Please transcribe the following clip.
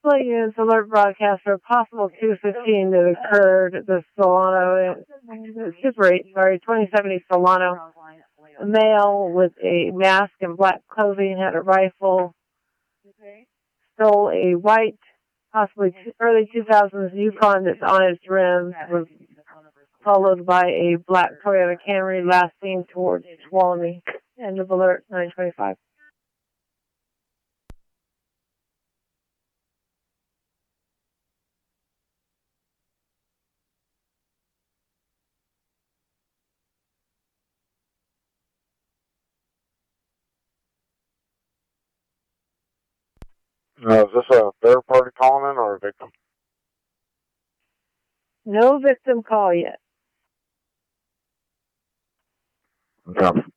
News alert broadcast for a possible 215 that occurred at the Solano, Super 8, 2070 Solano. A male with a mask and black clothing had a rifle, stole a white, possibly early 2000s Yukon that's on its rims, was followed by a black Toyota Camry, last seen towards Tuolumne. End of alert, 925. Is this a third party calling in or a victim? No victim call yet. Okay.